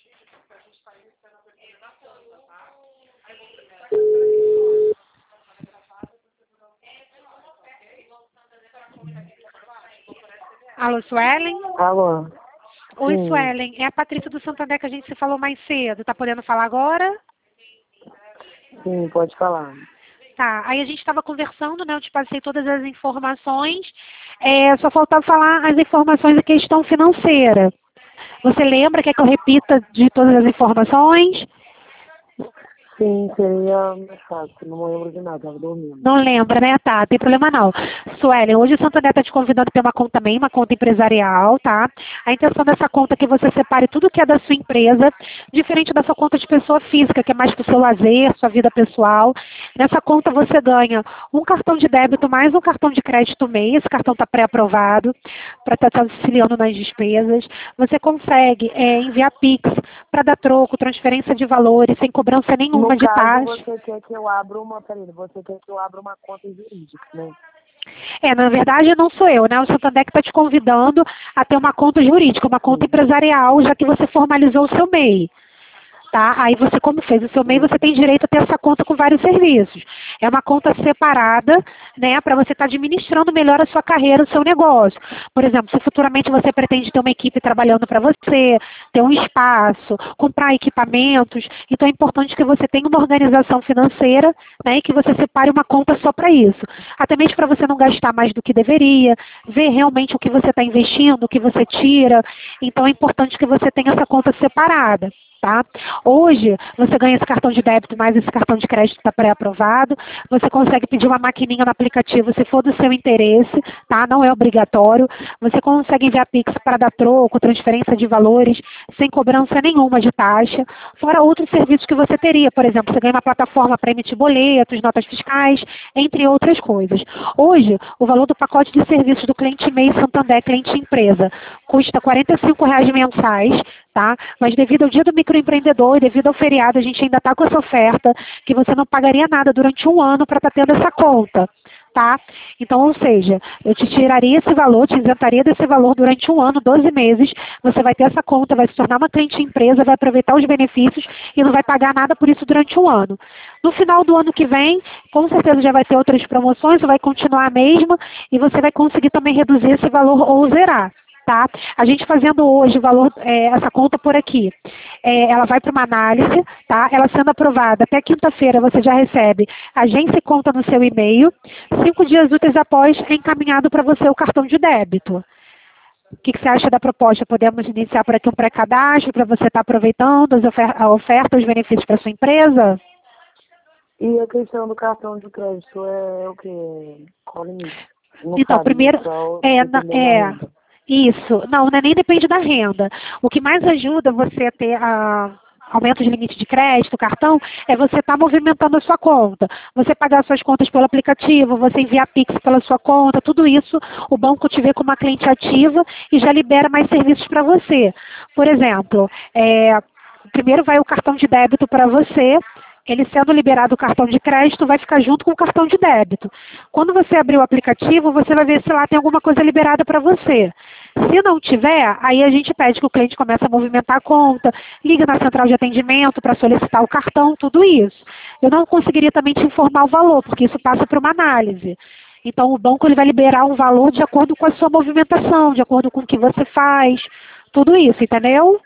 Alô, Suelen? Alô? Oi, Sim. Suelen. É a Patrícia do Santander que a gente se falou mais cedo. Tá podendo falar agora? Sim, pode falar. Tá. Aí a gente estava conversando, né? Eu te passei todas as informações. Só faltava falar as informações da questão financeira. Você lembra? Quer que eu repita de todas as informações? Sim, seria mais fácil. Não lembro de nada, estava dormindo. Não lembra, né? Tá, tem problema não. Suelen, hoje o Santander está te convidando para uma conta MEI, uma conta empresarial, tá? A intenção dessa conta é que você separe tudo que é da sua empresa, diferente da sua conta de pessoa física, que é mais para o seu lazer, sua vida pessoal. Nessa conta você ganha um cartão de débito mais um cartão de crédito MEI. Esse cartão está pré-aprovado para estar te auxiliando nas despesas. Você consegue enviar Pix para dar troco, transferência de valores, sem cobrança nenhuma No de caso, taxa. você quer que eu abra uma... Peraí, você quer que eu abra uma conta jurídica, né? Na verdade não sou eu, né? O Santander que está te convidando a ter uma conta jurídica, uma conta Sim. empresarial, já que você formalizou o seu MEI. Tá? Aí você, como fez o seu MEI, você tem direito a ter essa conta com vários serviços. É uma conta separada, né, para você estar administrando melhor a sua carreira, o seu negócio. Por exemplo, se futuramente você pretende ter uma equipe trabalhando para você, ter um espaço, comprar equipamentos, então é importante que você tenha uma organização financeira, né, e que você separe uma conta só para isso. Até mesmo para você não gastar mais do que deveria, ver realmente o que você está investindo, o que você tira. Então é importante que você tenha essa conta separada. Tá? Hoje, você ganha esse cartão de débito mais esse cartão de crédito está pré-aprovado. Você consegue pedir uma maquininha no aplicativo se for do seu interesse, tá? Não é obrigatório. Você consegue enviar Pix para dar troco, transferência de valores, sem cobrança nenhuma de taxa. Fora outros serviços que você teria. Por exemplo, você ganha uma plataforma para emitir boletos, notas fiscais, entre outras coisas. Hoje, o valor do pacote de serviços do cliente MEI Santander, cliente empresa, custa R$ 45,00 mensais, tá? Mas devido ao dia do microempreendedor e devido ao feriado, a gente ainda está com essa oferta que você não pagaria nada durante um ano para estar tendo essa conta, tá? Então, ou seja, eu te tiraria esse valor, te isentaria desse valor durante um ano, 12 meses, você vai ter essa conta, vai se tornar uma cliente empresa, vai aproveitar os benefícios e não vai pagar nada por isso durante um ano. No final do ano que vem, com certeza já vai ter outras promoções, vai continuar a mesma e você vai conseguir também reduzir esse valor ou zerar. Tá? A gente fazendo hoje o valor, essa conta por aqui, ela vai para uma análise, tá? Ela sendo aprovada até quinta-feira você já recebe agência e conta no seu e-mail. 5 dias úteis após é encaminhado para você o cartão de débito. O que você acha da proposta? Podemos iniciar por aqui um pré-cadastro para você estar aproveitando a oferta, os benefícios para sua empresa? E a questão do cartão de crédito é o quê? Qual o limite? Não Então, sabe, primeiro, só dependendo da renda. isso. Não, nem depende da renda. O que mais ajuda você a ter aumento de limite de crédito, cartão, é você estar movimentando a sua conta. Você pagar suas contas pelo aplicativo, você enviar Pix pela sua conta, tudo isso o banco te vê como uma cliente ativa e já libera mais serviços para você. Por exemplo, primeiro vai o cartão de débito para você. Ele sendo liberado o cartão de crédito, vai ficar junto com o cartão de débito. Quando você abrir o aplicativo, você vai ver se lá tem alguma coisa liberada para você. Se não tiver, aí a gente pede que o cliente comece a movimentar a conta, liga na central de atendimento para solicitar o cartão, tudo isso. Eu não conseguiria também te informar o valor, porque isso passa por uma análise. Então, o banco ele vai liberar um valor de acordo com a sua movimentação, de acordo com o que você faz, tudo isso, entendeu?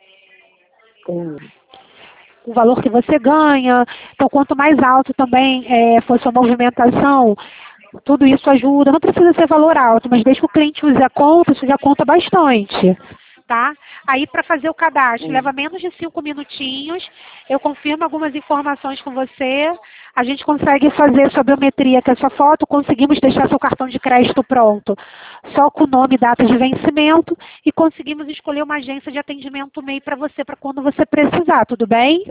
Entendi. O valor que você ganha. Então, quanto mais alto também for sua movimentação, tudo isso ajuda. Não precisa ser valor alto, mas desde que o cliente use a conta, isso já conta bastante. Tá? Aí, para fazer o cadastro, leva menos de 5 minutinhos. Eu confirmo algumas informações com você. A gente consegue fazer sua biometria, que é a sua foto. Conseguimos deixar seu cartão de crédito pronto, só com o nome e data de vencimento. E conseguimos escolher uma agência de atendimento MEI para você, para quando você precisar. Tudo bem?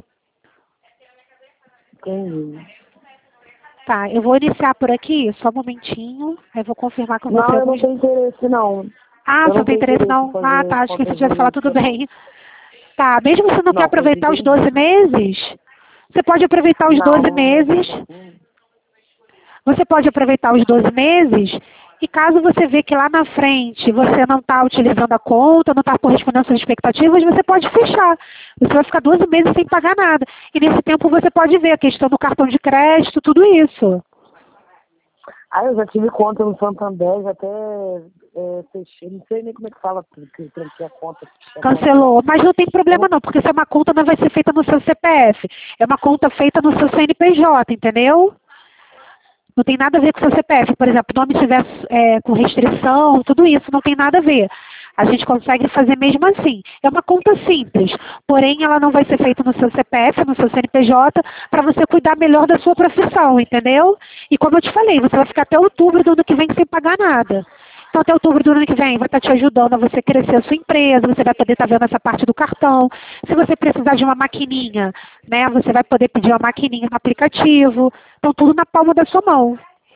Entendi. Tá, eu vou iniciar por aqui, só um momentinho. Aí eu vou confirmar com você. Não, eu não tenho interesse, não. Ah, Eu você não não tem tenho interesse interesse em não? Ah, fazer tá, esqueci conta de você falar, tudo jurídica, não. bem. Tá, mesmo se você não quer Não, foi aproveitar os 12 entendi. meses, você pode aproveitar os Não, 12 não. meses. Você pode aproveitar os 12 meses E caso você vê que lá na frente você não está utilizando a conta, não está correspondendo às suas expectativas, você pode fechar. Você vai ficar 12 meses sem pagar nada. E nesse tempo você pode ver a questão do cartão de crédito, tudo isso. Ah, eu já tive conta no Santander, já até fechei, não sei nem como é que fala, porque eu tranquei a conta. Cancelou, mas não tem problema não, porque essa é uma conta não vai ser feita no seu CPF. É uma conta feita no seu CNPJ, entendeu? Não tem nada a ver com o seu CPF. Por exemplo, o nome estiver com restrição, tudo isso não tem nada a ver. A gente consegue fazer mesmo assim. É uma conta simples, porém ela não vai ser feita no seu CPF, no seu CNPJ, para você cuidar melhor da sua profissão, entendeu? E como eu te falei, você vai ficar até outubro do ano que vem sem pagar nada. Então, até outubro do ano que vem vai estar te ajudando a você crescer a sua empresa, você vai poder estar vendo essa parte do cartão. Se você precisar de uma maquininha, né, você vai poder pedir uma maquininha no aplicativo. Então, tudo na palma da sua mão.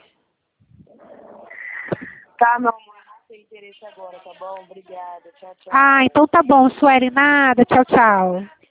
Tá, meu amor, não tem interesse agora, tá bom? Obrigada, tchau, tchau. Ah, então tá bom, Sueli, nada. Tchau, tchau.